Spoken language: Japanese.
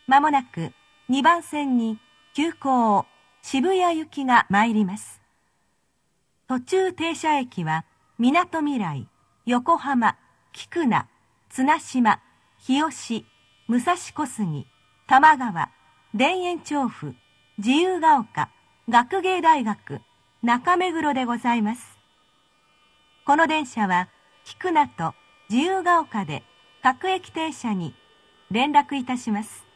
まもなく2番線に急行渋谷行きが参ります。途中停車駅はみなとみらい、横浜、菊名、綱島、日吉、武蔵小杉、多摩川、田園調布、自由が丘、学芸大学、中目黒でございます。この電車は菊名と自由が丘で各駅停車に連絡いたします。